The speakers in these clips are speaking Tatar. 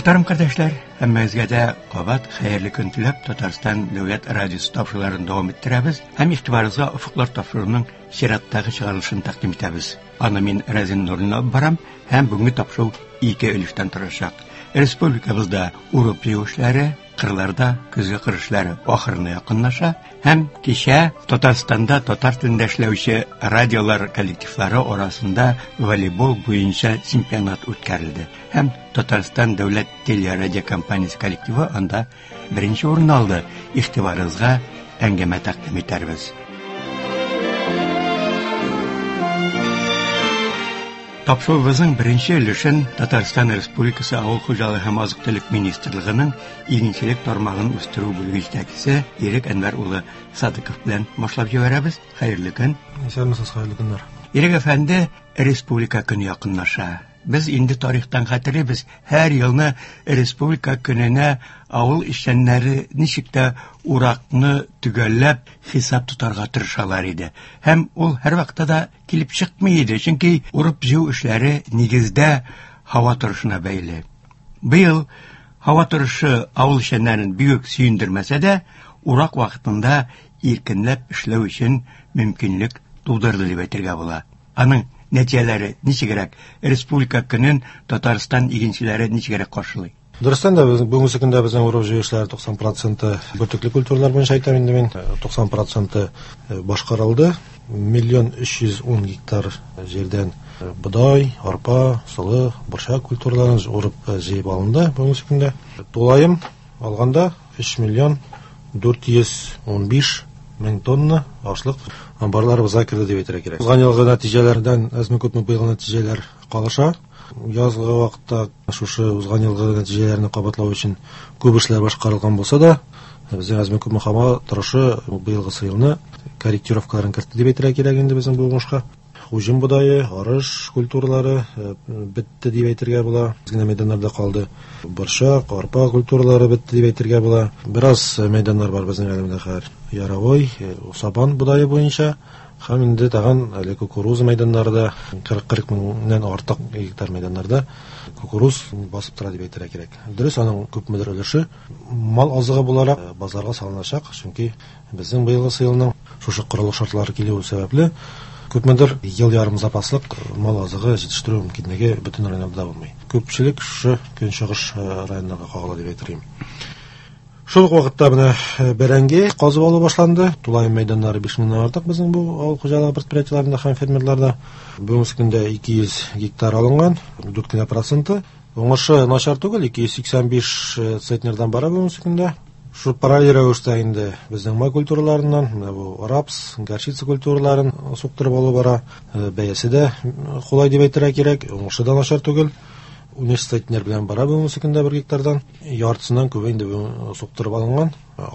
Muhtaram kardeşler, hemmezge de qabat hayırlı gün tilep Tatarstan Dövlet Radyosu topşularını devam ettirəbiz. Hem ihtibarınızga Ufuklar topşularının şirattағы çıkarılışını takdim etəbiz. Ana min Razin Nurina baram, hem bugünkü topşu iki ölüşten turacak. Respublikamızda Urup yığışları, kırlarda kızgı kırışları ahırına yakınlaşa, hem kişi Tatarstan'da Tatar tilinde işlevişi radyolar kolektifleri orasında voleybol boyunca çempionat ötkərildi. Hem Tatarstan Devlet Teleradyo Kompaniyası kolektivi anda birinci orun aldı. İhtibarınızga engeme takdim eterbiz. Topşuğumuzun birinci ilişin Tatarstan Respublikası Ağıl Xocalığı hem Azıqtılık Ministerliğinin ilginçilik tarmağının üstürü bölgecdekisi Erik Enver Ulu Sadıkov bilen başlap jiberabiz. Hayırlı gün. Esenmisiz, hayırlı günler. Erik Efendi, Respublika günü yakınlaşa. Biz indi tarihten hatırlayız. Her yılını Respublika gününe ağıl işlenleri nişikte urakını tügellep hesap tutarga tırışalar idi. Hem ol her vakta da kilip çıkmaydı. Çünkü urup jiv işleri nigizde hava turuşuna beyli. Bu yıl hava turuşu ağıl işlenlerin büyük süyündürmese de urak vaktinde irkinlep işlev için mümkünlük tuğdurdu dibetirge bula. Anın neticeleri niçe gerek? Respublika günün Tatarstan ilginçileri niçe gerek karşılıyor? Dürüstten de bugünkü günde bizden urup jığışlar 90% bürtüklü kültürler boyunca aytam indi men. 90% başkarıldı. 1.310.000 hektar жерден buday, arpa, sılı, burşak kültürlerini urup jeyip alındı bugünkü günde. Dolayım alganda 3.415.000 tonna ашлык амбарларыбызга кирди деп әйтергә кирәк. Узган елгы нәтиҗәләрдән әзме-күпме быел нәтиҗәләр калыша. Язгы вакытта шушы узган елгы нәтиҗәләрне кабатлау өчен күп эшләр башкарылган булса да, безнең әзме-күпме хама торышы быелгы елны корректировкаларын кертте деп әйтергә кирәк инде безнең бу уңышка. Хуҗым будайы, арыш культуралары бетте дип әйтергә була. Безнең мәйданнарда калды. Борчак, арпа культуралары бетте дип әйтергә була. Бераз мәйданнар бар безнең әлемдә хәзер. Яровой, Сабан будайы буенча һәм инде тагын әле кукуруза мәйданнарында 40 меңнән артык гектар мәйданнарда кукуруз басып тора дип әйтергә кирәк. Дөрес, аның күпмедер өлеше мал азыгы буларак базарга салыначак, чөнки безнең быелгы елның шушы корылык шартлары килү сәбәпле күпмедер ел ярым запаслык мал азыгы җитештерү мөмкинлеге бөтен районнарда булмый. Күпчелек шушы көнчыгыш районнарга кагыла дип әйтергә. Шул вакытта менә бәрәңге казып алу башланды. Тулай мәйданнары 5000 артык безнең бу авыл хуҗалыгы предприятиеләрендә һәм фермерларда. Бүгенге көндә 200 гектар алынган, 4%. Уңышы начар түгел, 285 центнердан бара бүгенге көндә. Шу параллель рәвештә инде безнең май культураларыннан, менә бу рапс, горчица культураларын суктырып алу бара. Бәясе дә кулай дип әйтергә кирәк. Уңышы да начар түгел. Университетлер белән бара бүгенге көндә 1 гектардан яртысыннан күбе инде суктырып алынган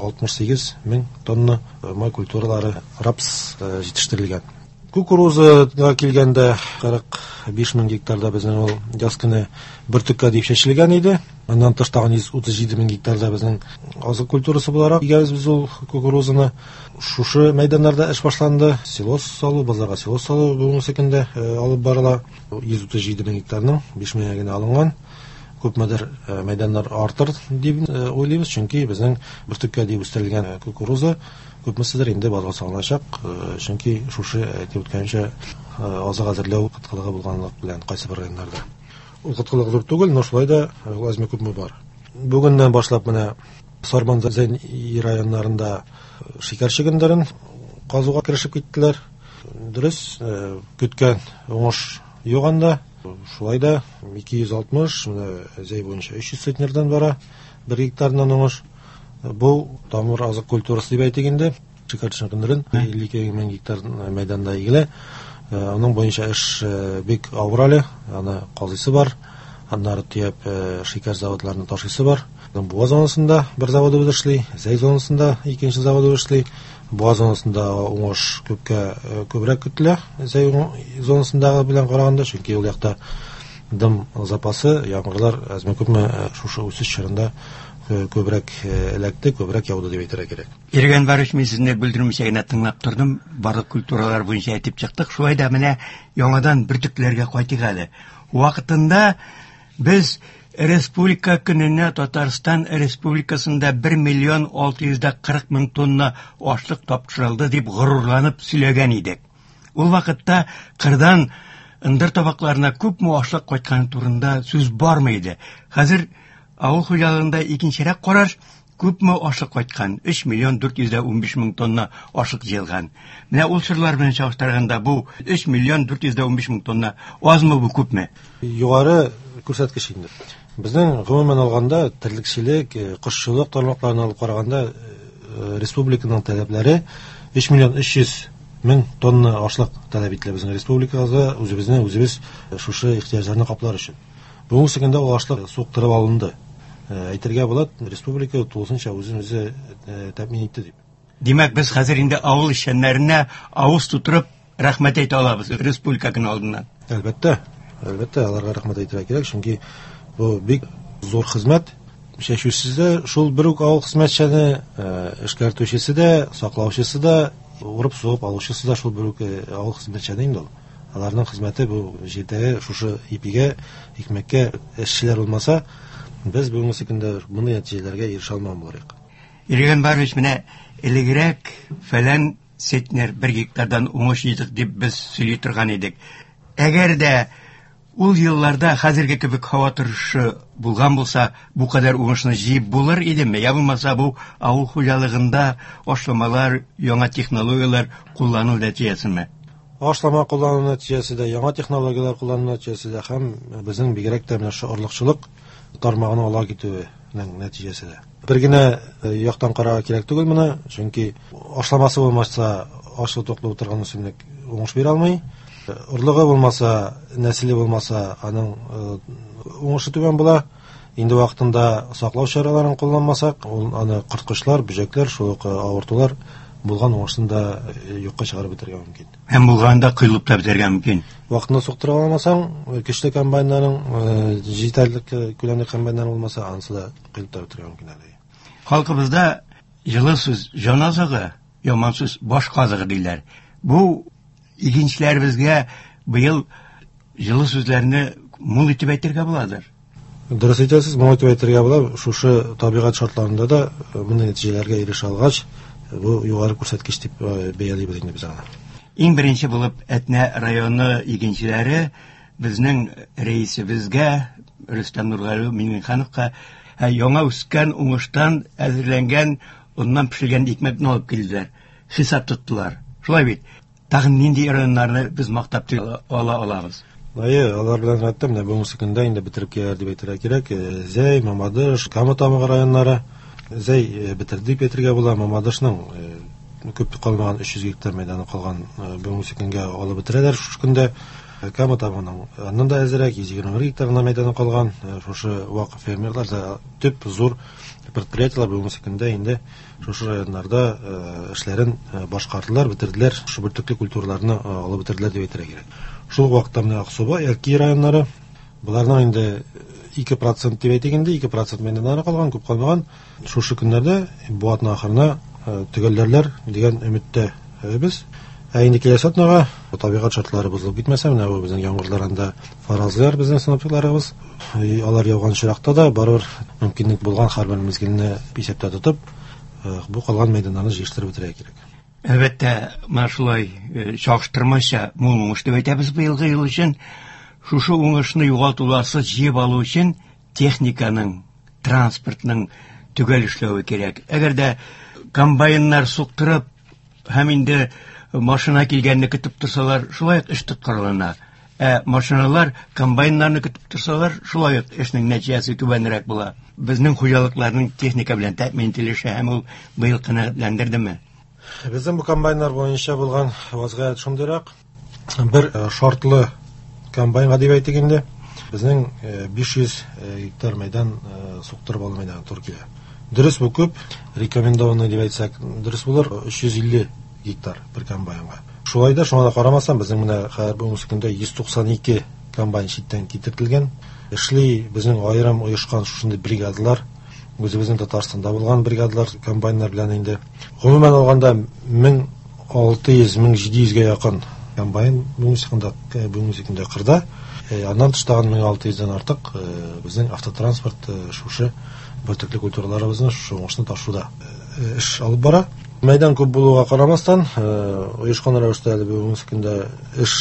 68.000 тонна май культуралары рапс җитештерелгән. Кукурузага килгәндә 45.000 гектарда безнең ул яз көне бөртеккә дип чәчелгән иде. Аннан тыш тагын 137.000 гектарда безнең азык культурасы буларак игәбез біз ул кукурузаны. Шушы мәйданнарда эш башланды. Силос салу, базарга силос салу бүгенге көндә алып барыла. 137.000 гектарның 5.000 генә алынган. Күпмедер мәйданнар артыр дип уйлыйбыз, чөнки безнең бөртеккә дип үстерелгән кукуруза күпмеседер инде базарга салыначак, чөнки шушы әйтеп үткәнчә азык әзерләү кыткылыгы булганлык белән кайсы бер районнарда. Ул кыткылык зур түгел, но шулай да әзме күпме бар. Бүгеннән башлап менә Сарман Зәйн районнарында шикәр чигендерен казуга кирешеп киттеләр. Дөрес, көткән уңыш юк анда. Шулай да 260, менә Зәй буенча 300 центнердан бара 1 гектардан уңыш. Бу тамыр азык культурасы дип әйтегәндә, шикәр чигендерен 52.000 гектар мәйданда игеле. Аның буенча эш бик авыр әле, аны казыйсы бар. Аннары төяп шикәр заводларына ташыйсы бар. Буаз зонасында бер заводы эшли, Зәй зонасында икенче заводы эшли. Буаз зонасында уңыш күбрәк көтелә. Зәй зонасындагы белән караганда, чөнки ул якта дым запасы, яңгырлар әзме-күпме шушы үсеш чорында көбрәк эләкте, көбрәк яуды дип әйтергә кирәк. Иргән барыш мен сезне белдермичәгенә тыңлап тордым. Барлык культуралар буенча әйтеп чыктык. Шулай да менә яңадан бөртекләргә кайтыйк әле. Вакытында без республика көненә Татарстан Республикасында 1,640,000 тонна ашлык тапшырылды дип горурланып сөйләгән идек. Ул вакытта кырдан ындыр табакларына күпме ашлык кайтканы турында сүз бармы иде. Хәзер авыл хуҗалыгында икенчерәк караш, күпме ашлык кайткан, 3,415,000 тонна ашлык җыелган. Менә ул чырлар белән чагыштырганда бу 3,415,000 тонна азмы, бу күпме? Югары күрсәткеч инде. Безнең гомумән алганда терлекчелек, кошчылык тармакларын алып караганда республиканың таләпләре 3,300,000 тонна ашлык таләп ителә безнең республикага, үзебез шушы ихтыяҗларны каплар өчен. Бүгенге көндә ул ашлык суктырып алынды. Әйтергә була, республика тулысынча үзе тәэмин итте дип. Димәк, без хәзер инде авыл эшчәннәренә авыз тутырып рәхмәт әйтә алабыз республиканың алдыннан. Әлбәттә, аларга рәхмәт әйтергә кирәк, чөнки бу бик зур хезмәт. Шәчүсез дә шул бер үк авыл хезмәтчәне, эшкәртүчесе дә, саклаучысы да, урып-сугып алучысы да шул бер үк авыл хезмәтчәне инде ул. Аларның хезмәте бу җирдәге шушы ипигә, икмәккә эшчеләр булмаса, без бүгенге көндә мондый нәтиҗәләргә ирешә алмабыз. Иргән Барыч, менә элегрәк фәлән сетнер 1 гектардан уңыш җыйдык дип без сөйли торган идек. Әгәр дә ул елларда хәзерге кебек һава торышы булган булса, бу кадәр уңышны җыеп булыр идеме? Я булмаса, бу авыл хуҗалыгында ашламалар, яңа технологиялар куллану нәтиҗәсеме? Ашлама куллану нәтиҗәсендә, яңа технологиялар куллану нәтиҗәсендә һәм безнең бигрәк тә менә шу орлыкчылык тармагына ала китүенең нәтиҗәсендә. Бер генә яктан карарга кирәк түгел моны, чөнки ашламасы булмаса, ашлы токлы утырган үсемлек уңыш бирә алмый. Орлыгы булмаса, нәселе булмаса, аның уңышы түбән була. Инде вакытында саклау чараларын кулланмасак, аны кырткычлар, бүҗәкләр, шул ук авыртулар булган уңышны да юкка чыгарып бетергә мөмкин. Һәм булганда кыйлып та бетергә мөмкин. Вакытны суктыра алмасаң, көчле комбайннарның, җитәрлек күләмле комбайннар булмаса, анысы да кыйлып та бетергә мөмкин әле. Халкыбызда җылы сүз җан азыгы, яман сүз баш казыгы диләр. Бу игенчләребезгә быел җылы сүзләрне мул итеп әйтергә буладыр. Дөрес әйтәсез, мул итеп әйтергә була. Шушы табигать шартларында да мондый нәтиҗәләргә ирешә алгач, бу югары күрсәткеч дип бәялыйбыз инде без аны. Иң беренче булып Әтнә районы игенчеләре безнең рәисебезгә, Рөстәм Нургалиев Миңнехановка, яңа үскән уңыштан әзерләнгән, оннан пешергән икмәкне алып килделәр. Хисап тоттылар. Шулай бит. Тагын нинди районнарны без мактап ала алабыз? Алар белән рәттә менә бүгенге көндә инде бетереп киләр дип әйтергә кирәк. Зәй, Мамадыш, Камытамыгы районнары. Зәй бетерде дип әйтергә була. Мамадышның күп калмаган 300 гектар мәйданы калган бүгенге көнгә алып бетерәләр шушы көндә. Камытамыгының аннан да әзрәк 120 гектарына мәйданы калган. Шушы вакыф фермерлар да төп зур предприятиелар бүгенге көндә инде шушы районнарда эшләрен башкардылар, бетерделәр, шушы бөртекле культураларны алып бетерделәр дип әйтергә кирәк. Шул вакытта менә Аксуба, Ярки районнары, буларның инде 2% дип әйтик инде, 2% мәйданнары калган, күп калмаган. Шушы көннәрдә бу атна ахырына төгәлләрләр дигән өметтә без. Инде киләсе атнага табигать шартлары бозылып китмәсә, менә бу безнең яңгырларында фаразлар безнең сынаптыкларыбыз, алар яуган чиракта да барыр мөмкинлек булган һәрбер мизгелне исәптә тотып, бу калган мәйданнарны җыштырып бетерә кирәк. Әлбәттә, шулай чагыштырмача мул уңыш дип әйтәбез быелгы ел өчен. Шушы уңышны югалтуларсыз җыеп алу өчен техниканың, транспортның төгәл эшләве кирәк. Әгәр дә комбайннар суктырып һәм инде машина килгәнне көтеп торсалар, шулай эш тоткарлана. Машиналар комбайннарны көтеп торсалар, шулай эшнең нәтиҗәсе түбәнрәк була. Безнең хуҗалыкларның техника белән тәэмин ителеше һәм ул быел канәгатьләндердеме? Безнең бу комбайннар буенча булган вазгыять шундыйрак. Бер шартлы комбайнга дип әйтик инде. Безнең 500 гектар мәйдан суктырып алу мәйданы туры килә. Дөрес бу күп, рекомендованный дип әйтсәк, дөрес булыр 350 гектар бер комбайнга. Шулай да шуңа карамастан безнең менә хәзер бүгенге көндә 192 комбайн читтән китертелгән. Эшли безнең аерым оешкан шушындый бригадалар, үзебезнең Татарстанда булган бригадалар комбайннар белән инде. Гомумән алганда 1600-1700 га якын комбайн бүгенге көндә кырда. Аннан тыштаган 1600-дән артык безнең автотранспорт шушы бөртекле культураларыбызны шушы уңышны ташуда эш алып бара. Мәйдан күп булуга карамастан, оешкан рәвештә әле бүгенге көндә эш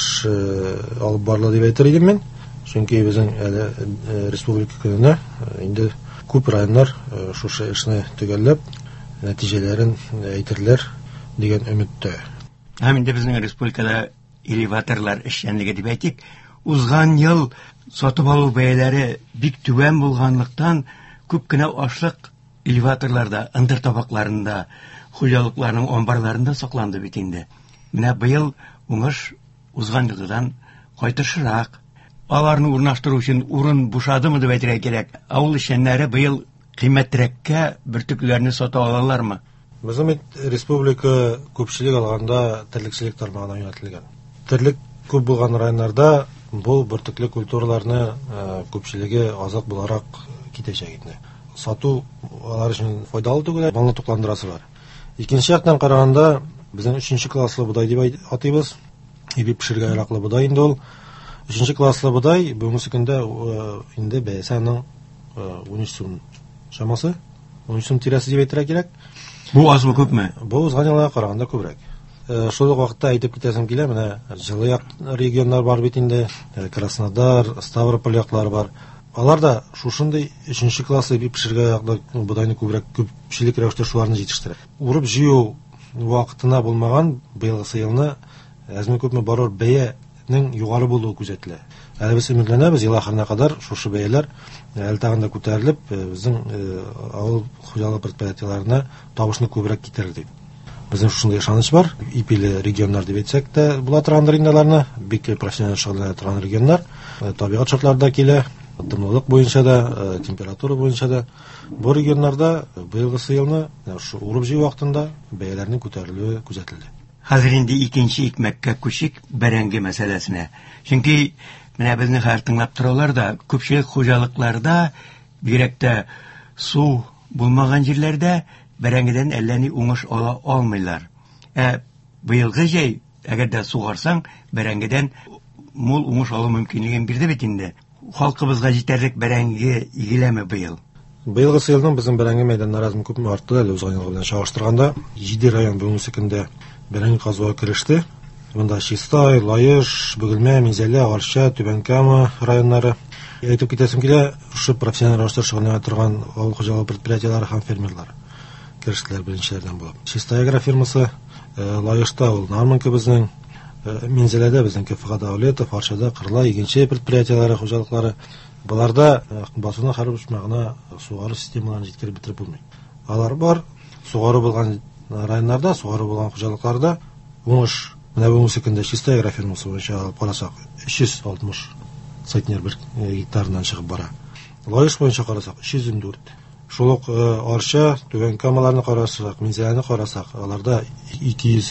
алып барыла дип әйтер идем мин. Чөнки безнең әле республика көненә инде күп районнар шушы эшне төгәлләп, нәтиҗәләрен әйтерләр дигән өметтә. Һәм инде безнең республикада элеваторлар эшчәнлеге дип әйтик, узган ел сатып алу бәяләре бик түбән булганлыктан күп кенә ашлык элеваторларда, ындыр табакларында, хуҗалыкларның амбарларында сакланды бит инде. Менә быел уңыш узган елдан кайтышрак. Аларны урнаштыру өчен урын бушадымы дип әйтергә кирәк. Авыл эшчәннәре быел кыйммәтрәккә бөртекләрне сата алалармы? Безнең республика күпчелек алганда терлекчелек тармагына юнәтелгән. Терлек күп булган районнарда бу бөртекле культураларны күпчелеге азак буларак китәчәк инде. Сату алар өчен файдалы түгел, малны тукландырасы бар. Икенче яктан караганда, безнең 3нче класслы будай дип атыйбыз. Ибип пешергә яраклы будай инде ул. 3нче класслы будай бүгенге көндә инде бәясенең 13 сум шамасы, 13 сум тирәсе дип әйтергә кирәк. Бу азмы күпме? Бу узган елга караганда күбрәк. Шул вакытта әйтеп китәсем килә, менә җылы як регионнар бар бит инде, Краснодар, Ставрополь яклары бар. Алар да шушындый 3нче класслы ибип пешергә яраклы будайны күбрәк күпчелек рәвештә шуларны җитештерә. Урып җыю вакытына булмаган быелгы елны әзме күпме барыр бәянең югары булуы күзәтелә. Әле без өметләнәбез, ел ахырына кадәр шушы бәяләр әле тагында күтәрелеп, безнең авыл хуҗалык предприятиеләренә табышны күбрәк китерер дип. Безнең шушындый ышаныч бар. Ипиле регионнар дип әйтсәк тә була торгандыр инде аларны, бик профессиональ шөгыльләнә торган регионнар. Табигать шартларында килә, дымлылык буенча да, температура буенча да. Бу регионнарда быелгы елны шу урып җыю вакытында бәяләрнең күтәрелүе күзәтелде. Хәзер инде икенче икмәккә күчик бәрәңге мәсьәләсенә. Чөнки менә безне хәзер тыңлап торалар да, күпчелек хуҗалыкларда, бигрәк тә су булмаган җирләрдә бәрәңгедән әллә ни уңыш ала алмыйлар. Быелгы җәй, әгәр дә сугарсаң, бәрәңгедән мул уңыш алу мөмкинлеген бирде бит инде. Халкыбызга җитәрлек бәрәңге игеләме быел? Быелгы елның безнең бәрәңге мәйданнары азмы күпме артты әле узган ел белән чагыштырганда. 7 район бүгенге көндә бәрәңге казуга кереште. Монда Чистай, Лаеш, Бөгелмә, Минзәлә, Арча, Түбән Кама районнары. Әйтеп китәсем килә, шушы профессиональ рәвештә шөгыльләнә торган авыл хуҗалыгы предприятиеләре һәм фермерлар керештеләр беренчеләрдән булып. Чистай агрофирмасы, Лаешта ул Нарманка безнең, Минзәләдә безнең КФХ Дәүләтов, Арчада Кырлай, икенче предприятиеләре хуҗалыклары. Буларда басуны һәр учмагына сугару системаларын җиткереп бетереп булмый. Алар бар, сугару булган районнарда, сугару булган хуҗалыкларда уңыш менә бүгенге көндә Чистай агрофирмасы буенча алып карасак 360 центнер бер гектарыннан чыгып бара. Лаеш буенча карасак 304. Шул ук Арча, Түбән Камаларны карасак, Минзәләне карасак, аларда 260,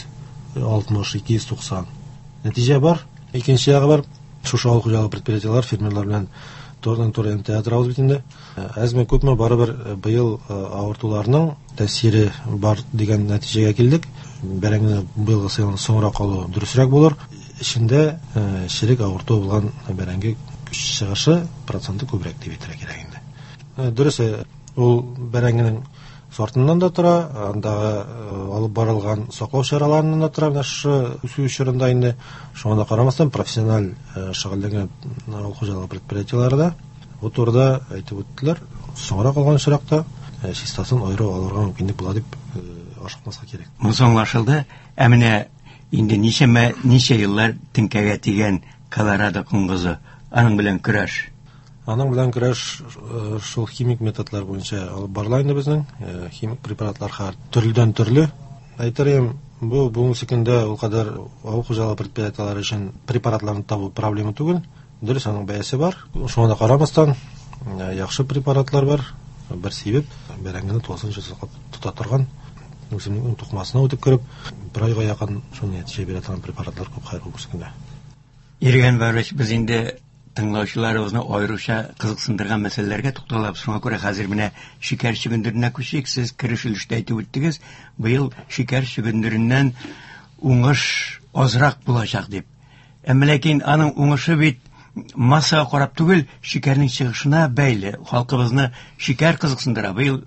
290. Нәтиҗә бар. Икенче ягы бар. Шушы авыл хуҗалыгы предприятиеләр, фермерлар белән тордан-торын театрабыз бит инде. Әзме күпме барыбер быел авыртуларның тәэсире бар дигән нәтиҗәгә килдек. Бәрәңгене быелгы елның соңрак калу дөресрәк булыр. Эчендә ширек авырту булган бәрәңге чыгышы проценты күбрәк дип әйтергә кирәк инде. Дөрес, ул бәрәңгенең сортыннан да тора, андагы алып барылган саклау чараларыннан да тора. Менә шу үсү чорында инде шуңа да карамастан профессиональ шөгыльләнгән авыл хуҗалыгы предприятиеләре да бу турыда әйтеп үттеләр. Соңрак калган чиракта чистасын аеру алырга мөмкинлек була дип ашыкмаска кирәк. Монысы аңлашылды. Менә инде ничә еллар теңкәгә тигән Колорадо коңгызы, аның белән көрәш. Аның белән көрәш шул химик методлар буенча алып барыла инде безнең. Химик препаратлар һәр төрледән төрле. Әйтерем, бу бүгенге көндә ул кадәр авыл хуҗалыгы предприятиеләре өчен препаратларны табу проблема түгел. Дөрес, аның бәясе бар. Шуңа да карамастан, яхшы препаратлар бар. Бер сибеп, бәрәңгене тулысынча тота торган, үсемлекнең тукмасына үтеп кереп, бер айга якын шул нәтиҗә бирә торган препаратлар күп хәер бүгенге көндә. Иргән Вәлич, без инде тыңлаучыларыбызны аеруча кызыксындырган мәсьәләләргә тукталабыз. Шуңа күрә хәзер менә шикәр чөгендеренә күчик. Сез кереш өлештә әйтеп үттегез, быел шикәр чөгендереннән уңыш азрак булачак дип. Ләкин аның уңышы бит массага карап түгел, шикәрнең чыгышына бәйле. Халкыбызны шикәр кызыксындыра. Быел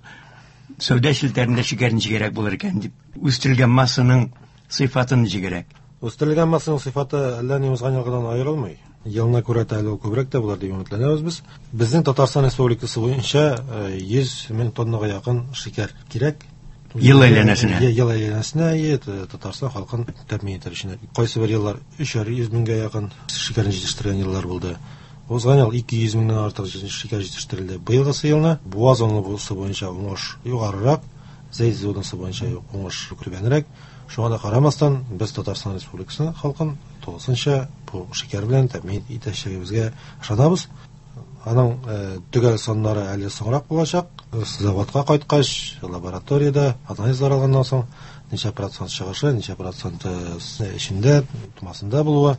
сәүдә шелтәрендә шикәр ничегрәк булыр икән дип, үстерелгән массаның сыйфатын ничегрәк? Үстерелгән массаның сыйфаты әллә ни узган елгыдан аерылмый. Елына күрә әле күбрәк тә булыр дип өметләнәбез без. Безнең Татарстан Республикасы буенча 100 мең тоннага якын шикәр кирәк. Ел әйләнәсенә. Ел әйләнәсенә Татарстан халкын тәэмин итәр өчен. Кайсы бер еллар 300 меңгә якын шикәрне җитештергән еллар булды. Узган ел 200 меңнән артык шикәр җитештерелде. Быелгысы елны буаз аңлы буенча уңыш югарырак, зәйт зонасы буенча уңыш күргәнрәк. Шуңа да карамастан, без Татарстан Республикасы халкын тулысынча бу шикәр белән тәэмин итәчәгебезгә ышанабыз. Аның төгәл саннары әле соңрак булачак. Заводка кайткач, лабораториядә анализлар алганнан соң ничә процент чыгышы, ничә процент эчендә, тумасында булуы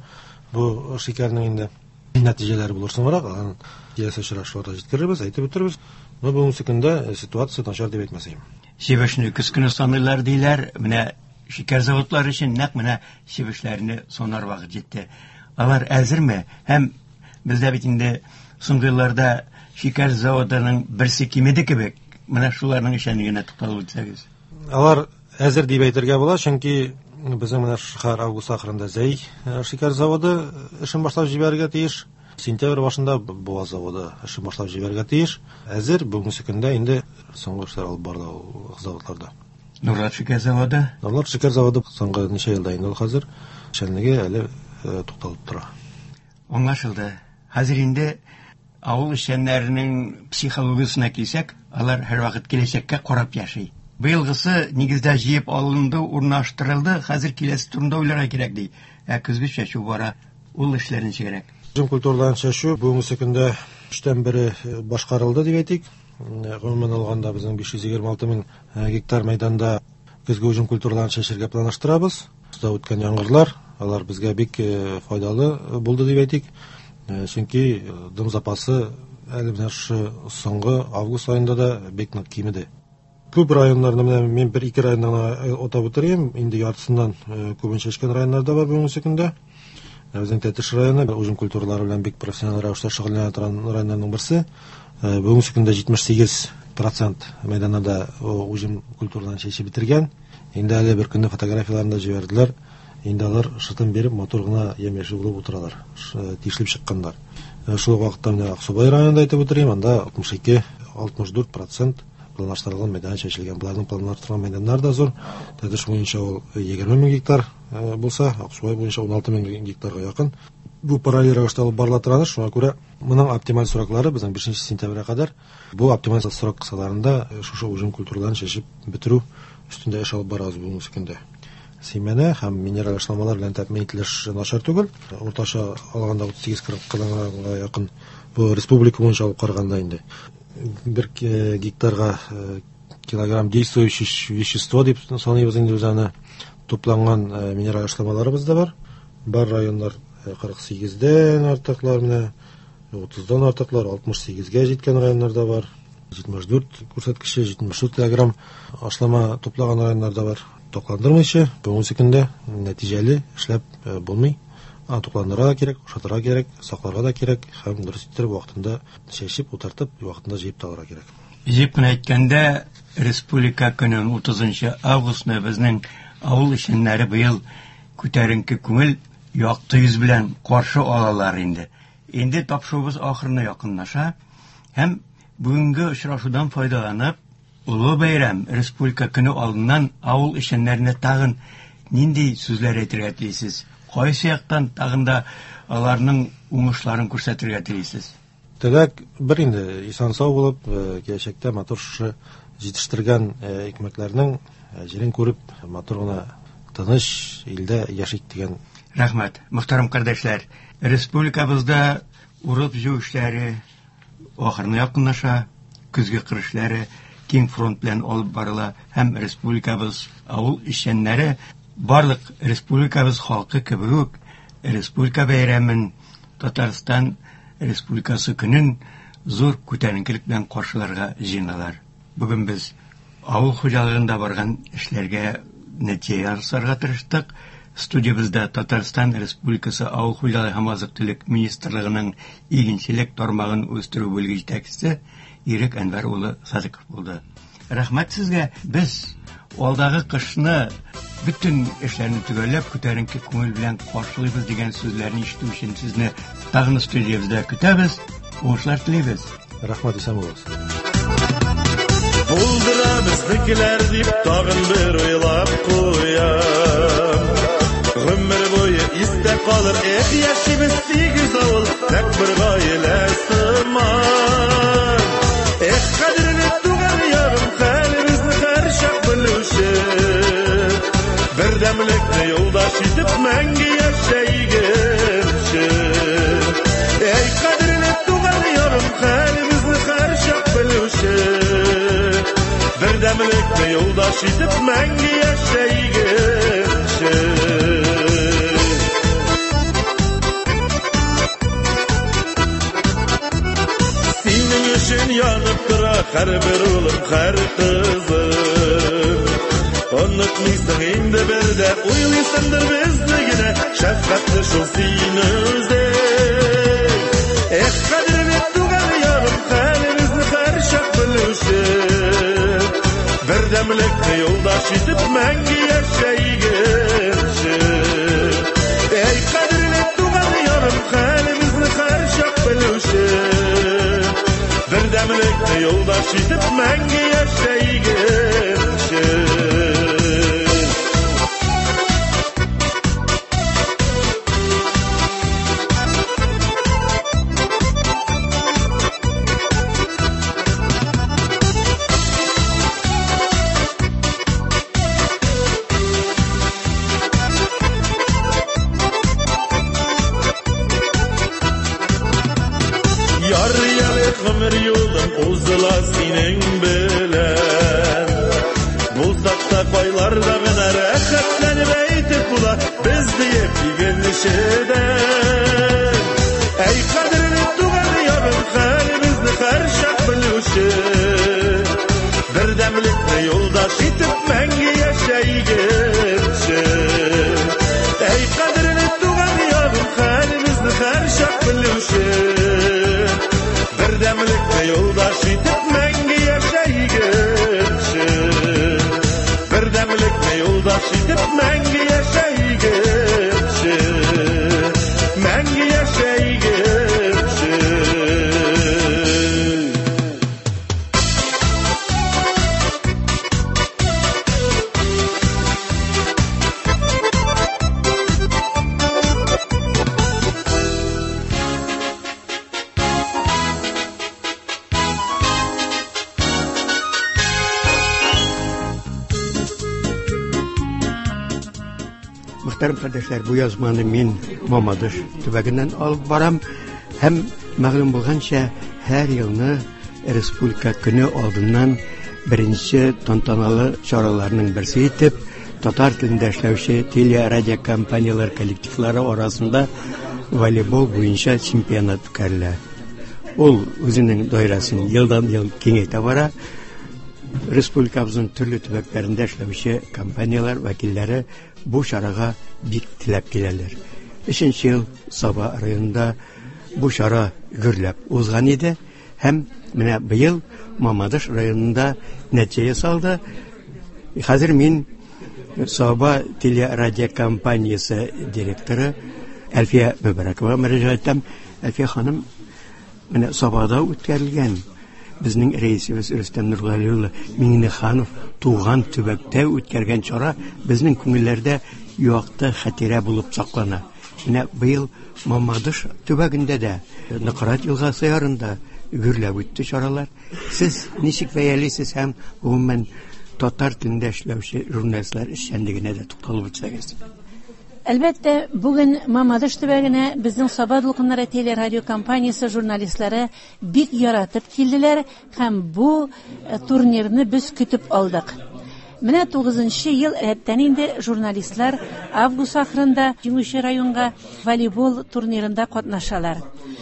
бу шикәрнең инде нәтиҗәләре булыр соңрак. Аның киләсе очрашуларда җиткерербез, әйтеп бетербез. Но бүгенге көндә ситуация начар дип әйтмәсәм. Шибешне көскене саныйлар диләр. Менә шикәр заводлары өчен нәкъ менә шибешләрне сонар вакыт җитте. Алар әзерме? Һәм бездә бит инде соңгы елларда шикәр заводының берсе кимеде кебек. Менә шуларның ишәнлегенә тукталып үтсәгез. Алар әзер дип әйтергә була, чөнки безнең менә шәһәр август ахырында Зәй шикәр заводы эшен башлап җибәрергә тиеш. Сентябрь башында Буаз заводы эшен башлап җибәрергә тиеш. Әзер бүгенге көндә инде соңгы эшләр алып барды ул заводларда. Нурлат шикәр заводы? Нурлат шикәр заводы соңгы ничә елда инде ул хәзер эшчәнлеге әле тукталып тора. Аңлашылды. Хәзер инде авыл эшчәннәренең психологиясенә килсәк, алар һәрвакыт киләчәккә карап яши. Быелгысы нигездә җыеп алынды, урнаштырылды, хәзер киләсе турында уйларга кирәк ди. Көзге чәчү бара, ул эшләрен чигәрәк. Җим культураларын чәчү бүгенге көндә 3тән 1 башкарылды дип әйтик. Гомумән алганда безнең 526 мең гектар мәйданда көзге җим культураларын чәчәргә планлаштырабыз. Суда үткән яңгырлар, алар безгә бик файдалы булды дип әйтик. Чөнки дым запасы әле менә соңгы август айында да бик нык кимеде. Күп районнарда менә мин 1-2 районнан атап үтерим, инде яртысыннан күбенчә эшкән районнарда бар бүгенге көндә. Безнең Тәтеш районы җим культуралары белән бик профессиональ рәвештә шөгыльләнә торган районнарның берсе. Бүгенге көндә 78% мәйданнарда җим культураларын чәчеп бетергән. Инде әле бер көнне фотографияларны җибәрделәр. Инде алар шытын берип мотор гына ямеши булып утыралар. Тишлеп чыкканнар. Шул вакытта менә Аксубай районында әйтеп үтерим, анда 62-64% планлаштырылган мәйдан чәчелгән. Буларның планлаштырылган мәйданнар да зур. Тәтеш буенча ул 20 мең гектар булса, Аксубай буенча 16 мең гектарга якын. Бу параллель рәвештә алып барыла торган, шуңа күрә моның оптималь сроклары безнең 5 сентябрьгә кадәр бу оптималь срок кысаларында шушы җим культураларын чәчеп бетерү өстендә эш алып барабыз бүгенге көндә. Семене һәм минераль эшләмәләр белән тәэмин ителеш начар түгел. Уртача алганда 38-40 килограммга якын бу республика буенча алып караганда инде. 1 гектарга килограмм действующее вещество дип саныйбыз инде үзәне тупланган минераль эшләмәләребез дә бар. Бар районнар 48дән артыклар менә 30дан артыклар 68гә җиткән районнар да бар. 74 күрсәткече 74 килограмм эшләмә туплаган районнар да бар. Токландырмыйча, бүгенге көндә нәтиҗәле эшләп булмый. Токландырырга кирәк, ошатырга кирәк, сакларга да кирәк, һәм дөрес итеп вакытында чәчеп, утыртып, вакытында җыеп талырга кирәк. Җыеп кына әйткәндә, республика көнен 30 августны безнең авыл эшчәннәре быел күтәренке күңел якты йөз белән каршы алалар инде. Инде тапшырубыз ахырына якынлаша, һәм бүгенге очрашудан файдаланып Улы бәйрәм республика көне алдыннан авыл эшчәннәренә тагын нинди сүзләр әйтергә телисез? Кайсы яктан тагын да аларның уңышларын күрсәтергә телисез? Теләк бер инде исән-сау булып, киләчәктә матур җитештергән икмәкләрнең җирен күреп, матур гына тыныч илдә яшик дигән. Рәхмәт, мөхтәрәм кардәшләр. Республикабызда урып җыю эшләре ахырына якынлаша, көзге кыр эшләре киң фронт белән алып барыла, һәм республикабыз авыл эшчәннәре барлык республикабыз халкы кебек үк республика бәйрәмен Татарстан Республикасы көнен зур күтәренкелек белән каршыларга җыеналар. Бүген без авыл хуҗалыгында барган эшләргә нәтиҗә ясарга тырыштык. Студиябызда Татарстан Республикасы Авыл хуҗалыгы һәм азык-төлек министрлыгының игенчелек тармагын үстерү бүлеге җитәкчесе Ирек Әнвәр улы Садыйков булды. Рәхмәт сезгә. Без алдагы кышны bütün эшләрне төгәлләп күтәренке күңел белән каршылыйбыз дигән сүзләрне ишетү өчен сезне тагын студиябызда көтәбез. Уңышлар телибез. Рәхмәт исән булыгыз. Булдыра безнекеләр дип тагын бер уйлап куям. Гомер буе истә калыр, яшибез сигез авыл, тәк бер гаилә сыман. Кадерле туган ярым, хәлебезне һәр чак белүче. Бердәмлекне юлдаш итеп мәңге яшәйгенче. Кадерле туган ярым, хәлебезне һәр чак белүче. Бердәмлекне юлдаш итеп мәңге яшәйгенче. Синең өчен янып тора һәр бер улым, һәр кызым. Онытмыйсың инде бердә, уйлыйсыңдыр безне генә, шәфкатьле шул сине үзең. Кадерле туган ярым, хәлебезне һәр чак белүче. Бердәмлекне юлдаш итеп мәңге яшәйгенче. Кадерле туган ярым, хәлебезне һәр чак белүче. Бердәмлекне юлдаш итеп мәңге яшәйгенче. Ömür yolum uzula senin bilen. Bulsak da koylarda gına rəxətlenib eytib bula biz deyip yigenişeden. Kadirli tuğan yarım xəlimizni hər şak bilüşü. Birdəmliklə yoldaş itib məngi yaşaygençi. Kadirli tuğan yarım xəlimizni hər şak bilüşü. Birdəmliklə yoldaş itib məngi yaşaygençi. Birdəmliklə yoldaş itib məngi yaşaygençi. Məngi yaşaygençi. Muhterem kardeşler, bu yazmanı min Mamadıш tübəgindən alıb varam. Hem məğlum bulğanca her yılını Respublika günü aldığından birinci tantanalı çaralarının birisi etip Tatar tilində işləvşi teleradio kompaniyalar kollektivləri arasında voleybol boyunca çempionat ötkərlə. Ol özünün doirasını yıldan yıl kengeytə vara. Respublikamızın türlü tübəklərində işləvşi kompaniyalar vəkilləri bu şarağa bik tilep gelirler. 3. yıl Sabah rayonunda bu şara gürlep uzgan idi. Hem mine bu yıl Mamadış rayonunda neticeye saldı. Hazır min Sabah Teleradio Kompaniyası direktörü Elfiye Mübarekova müracaat ettim. Elfiye hanım mine Sabah'da ötkərilgen. Bizning reisimiz Rüstem Nurgaliyoğlu Minnehanov tuğan tübəkdə ötkərgən çara bizning күңелләрдә юакта хәтирә булып саклана. Менә быел Мамадыш төбәгендә дә Ныкрат елгасы ярында гөрләп үтте чаралар. Сез ничек бәялисез һәм гомумән татар телендә эшләүче журналистлар эшчәнлегенә дә тукталып үтсәгез? Әлбәттә, бүген Мамадыш төбәгенә безнең Саба дулкыннары телерадио компаниясе журналистлары бик яратып килделәр һәм бу турнирны без көтеп алдык. Менә 9-нчы ел рәттән инде журналистлар август ахырында Җиңүче районга волейбол турнирында катнашалар.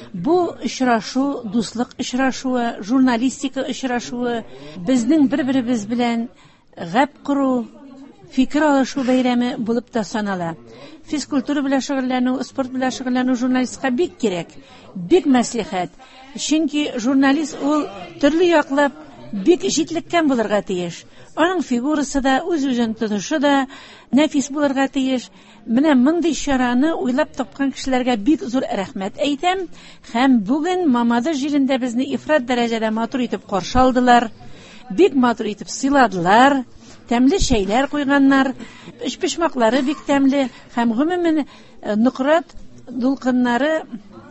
Бу очрашу дуслык очрашуы, журналистика очрашуы, безнең бер-беребез белән гәп куру, фикер алышу бәйрәме булып та санала. Физкультура белән шөгыльләнү, спорт белән шөгыльләнү журналистка бик кирәк, бик мәслихәт. Чөнки журналист ул төрле яклап бик җитлеккән булырга тиеш. Аның фигурасы да, үз-үзен тотышы да нәфис булырга тиеш. Менә мондый чараны уйлап тапкан кешеләргә бик зур рәхмәт әйтәм. Һәм бүген Мамадыш җирендә безне ифрат дәрәҗәдә матур итеп каршы алдылар. Бик матур итеп сыйладылар. Тәмле чәйләр куйганнар. Эчпешмаклары бик тәмле. Һәм гомумән Нократ дулкыннары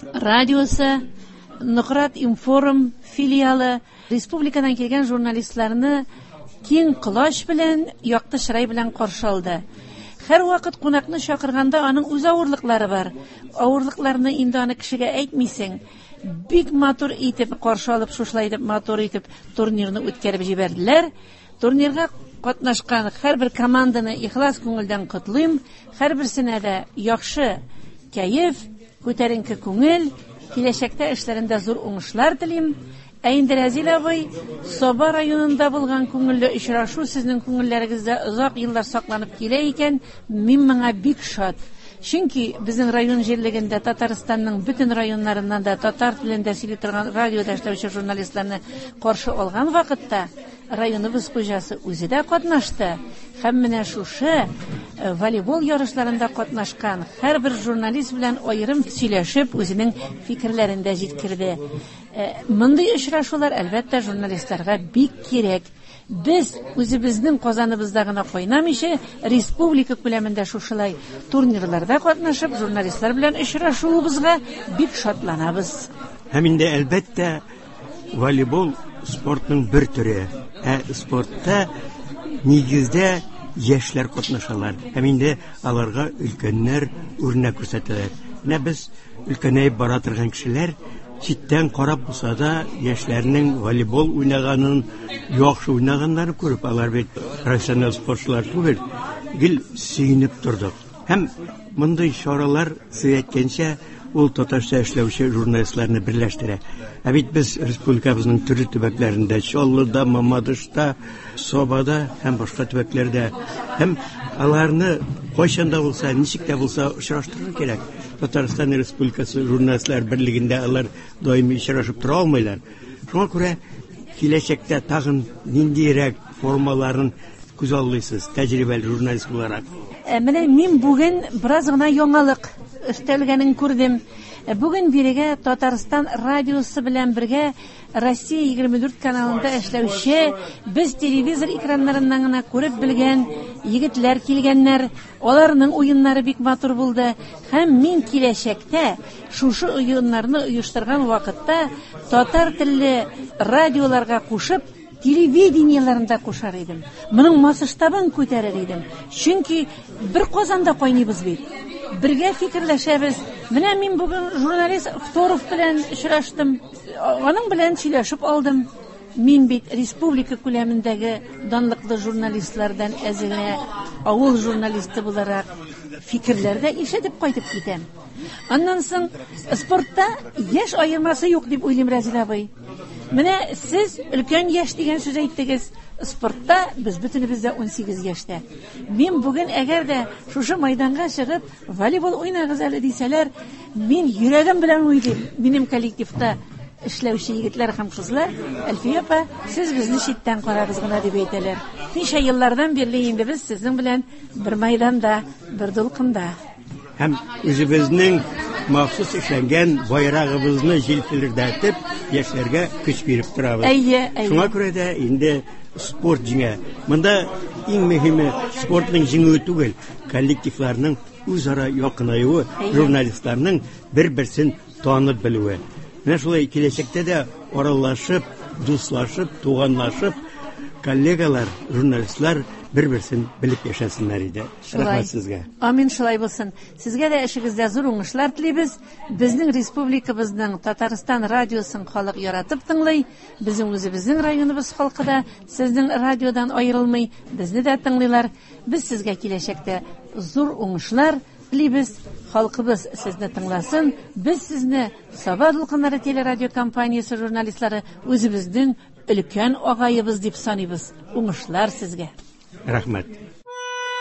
радиосы, Нократ информ филиалы республикадан килгән журналистларны киң колач белән, якты чырай белән каршы алды. Һәр вакыт кунакны чакырганда аның үз авырлыклары бар. Авырлыкларны инде аны кешегә әйтмисең. Бик матур итеп каршы алып, шушлай итеп матур итеп турнирны үткәреп җибәрделәр. Турнирга катнашкан һәрбер команданы ихлас күңелдән котлыйм. Һәрберсенә дә яхшы кәеф, күтәренке күңел, киләчәктә эшләрендә зур уңышлар телим. Инде Разил абый, Соба районында булган күңелле очрашу сезнең күңелләрегездә озак еллар сакланып килә икән, мин моңа бик шат. Чөнки безнең район җирлегендә Татарстанның бөтен районнарыннан да татар телендә сөйли торган радиода эшләүче журналистларны каршы алган вакытта районыбыз хуҗасы үзе дә катнашты. Һәм менә шушы волейбол ярышларында катнашкан һәрбер журналист белән аерым сөйләшеп, үзенең фикерләрен дә җиткерде. Мондый очрашулар әлбәттә журналистларга бик кирәк. Без үзебезнең Казаныбызда гына кайнамыйча, республика күләмендә шушылай турнирларда катнашып, журналистлар белән очрашуыбызга бик шатланабыз. Һәм инде әлбәттә волейбол спортның бер төре. Спортта нигездә яшьләр катнашалар. Һәм инде аларга өлкәннәр үрнәк күрсәтәләр. Менә без өлкәнәйеп бара торган кешеләр читтән карап булса да яшьләрнең волейбол уйнаганын, яхшы уйнаганнарын күреп, алар бит профессионал спортчылар түгел, гел сөйнеп тордык. Һәм мондый чаралар сөйткәнчә ул татарча эшләүче журналистларны берләштерә. Бит без республикабызның төрле төбәкләрендә, Чаллыда, Мамадышта, Собада һәм башка төбәкләрдә, һәм аларны кайчанда булса, ничек тә булса очраштырырга кирәк. Татарстан Республикасы журналистлар берлегендә алар даими очрашып тора алмыйлар. Шуңа күрә киләчәктә тагын ниндирәк формаларын күз аллыйсыз, тәҗрибәле журналист буларак? Менә мин бүген бераз гына яңалык өстәлгәнен күрдем. Бүген бирегә Татарстан радиосы белән бергә Россия 24 каналында эшләүче, без телевизор экраннарыннан гына күреп белгән егетләр килгәннәр. Аларның уеннары бик матур булды. Һәм мин киләчәктә шушы уеннарны оештырган вакытта татар телле радиоларга кушып, телевидениеларында кушар идем. Моның масштабын күтәрер идем. Чөнки бер Казанда кайныйбыз бит. Бергә фикерләшәбез. Менә мин бүген журналист Фторов белән очраштым. Аның белән сөйләшеп алдым. Мин бит республика күләмендәге данлыклы журналистлардан әзерә авыл журналисты буларак фикерләрдә ишетеп кайтып китәм. Аннан соң спортта яшь аермасы юк дип уйлыйм, Разил абый. Менә сез өлкән яшь дигән сүз әйттегез. Спортта без бөтенебез дә 18 яшьтә. Мин бүген әгәр дә шушы мәйданга чыгып, волейбол уйнагыз әле дисәләр, мин йөрәгем белән уйлыйм. Минем коллективта эшләүче егетләр һәм кызлар, Әлфия апа, сез безне читтән карагыз гына дип әйтәләр. Ничә еллардан бирле инде без сезнең белән бер мәйданда, бер дулкында. Һәм үзебезнең махсус эшләнгән байрагыбызны җилпелдәтеп, яшьләргә көч биреп торабыз. Шуңа күрә дә инде спорт җиңә. Монда иң мөһиме спортның җиңүе түгел, коллективларның үзара якынаюы, журналистларның бер-берсен танып белүе. Менә шулай киләчәктә дә аралашып, дуслашып, туганлашып, коллегалар, журналистлар бер-берсен белеп яшәсеннәр иде. Рәхмәт сезгә. Амин, шулай булсын. Сезгә дә эшегездә зур уңышлар телибез. Безнең республикабызның Татарстан радиосын халык яратып тыңлый. Безнең үзебезнең районыбыз халкы да сезнең радиодан аерылмый. Безне дә тыңлыйлар. Без сезгә киләчәктә зур уңышлар телибез. Халкыбыз сезне тыңласын. Без сезне Саба дулкыннары телерадио компаниясе журналистлары үзебезнең өлкән агайыбыз дип саныйбыз. Уңышлар сезгә. Рәхмәт.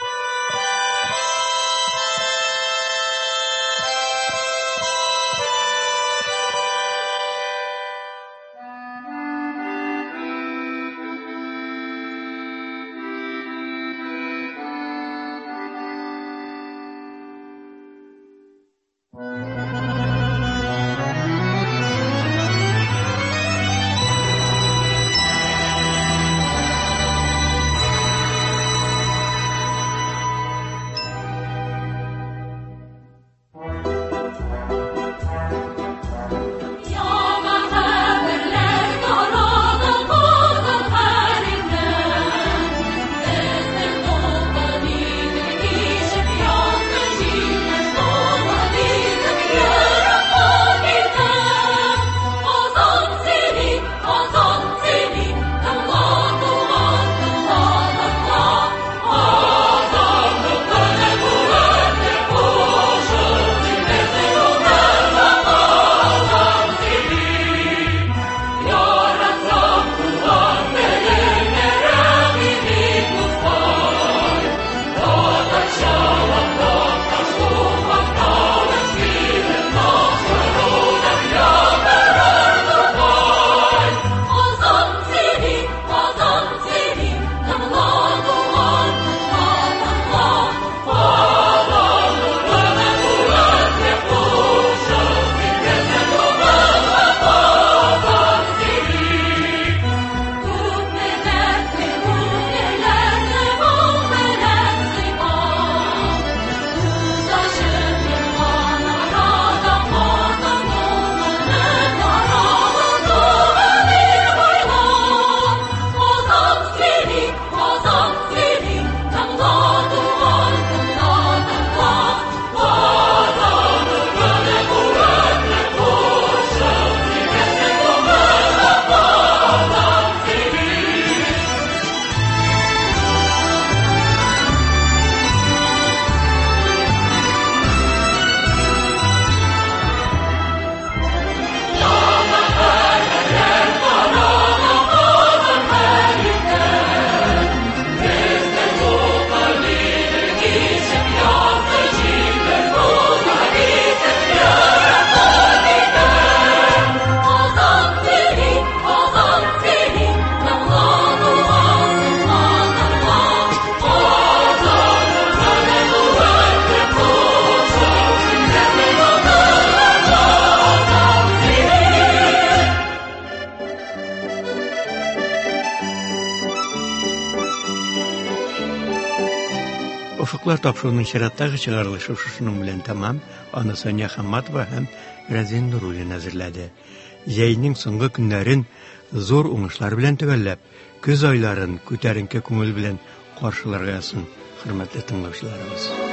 Офыклар тапшыруның чираттагы чыгарылышы шушының белән тамам. Аны Соня Хамматова һәм Разин Нуруллин әзерләде. Җәйнең соңгы көннәрен зур уңышлар белән төгәлләп, көз айларын күтәренке күңел белән каршыларга ясын, хөрмәтле тыңлаучыларыбыз.